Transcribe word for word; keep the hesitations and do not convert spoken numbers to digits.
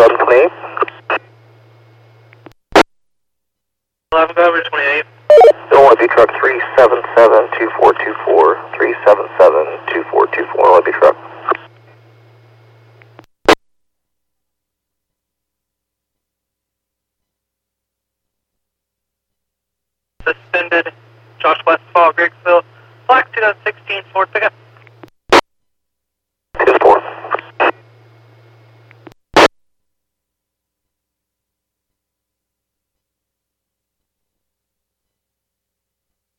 eleven twenty-eight. eleven, go over twenty-eight. Illinois V truck three seven seven two four two four, three seven seven two four two four, Illinois V truck. Suspended, Josh Westfall, Griggsville, Black two thousand sixteen, Ford pickup.